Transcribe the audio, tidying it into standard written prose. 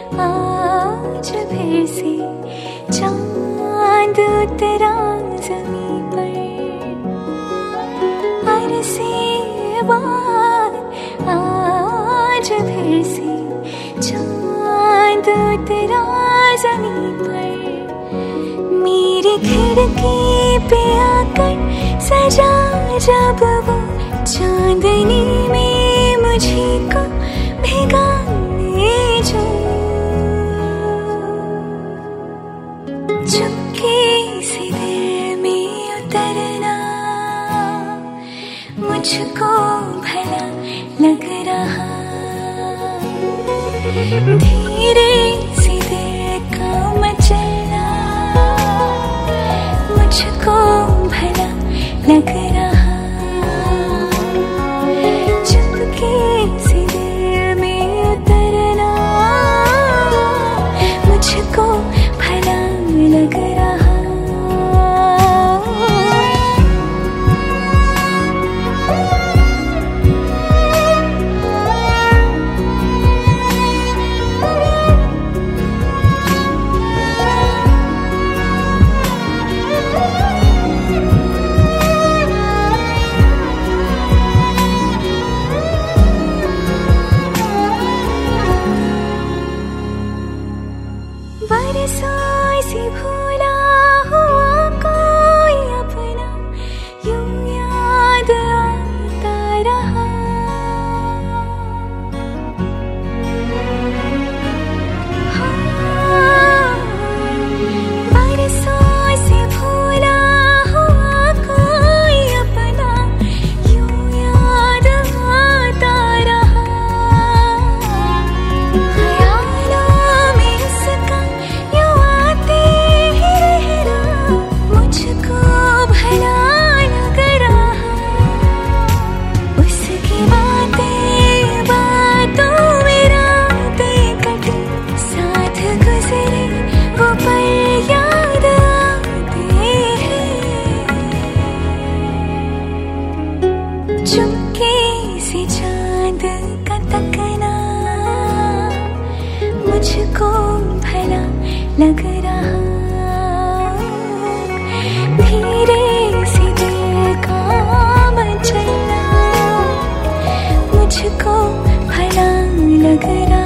आज फिर से चांद उतरा ज़मीं पर, अरसे बाद आज फिर से चांद उतरा ज़मीं पर। मेरी खिड़की पे आकर सजा जब वो चांदनी में मुझे को भिगाने जो, चुपके से दिल में उतरना मुझको भला लग रहा। धीरे से दिल का मचलना मुझको भला लग रहा। चुपके से दिल में उतरना मुझको भला लग रहा। बरसों से भूला हुआ कोई अपना यूं याद आता रहा। हाँ, बरसों से भूला हुआ कोई अपना यूं याद आता रहा। ख्यालों में उसका मुझको भला लग रहा। उसकी बातें बातों में रातें कटी, साथ गुजरे वो पल याद आते हैं। चुपके से चांद का तकना मुझको भला लग रहा। धीरे से दिल का मचलना मुझको भला लग रहा।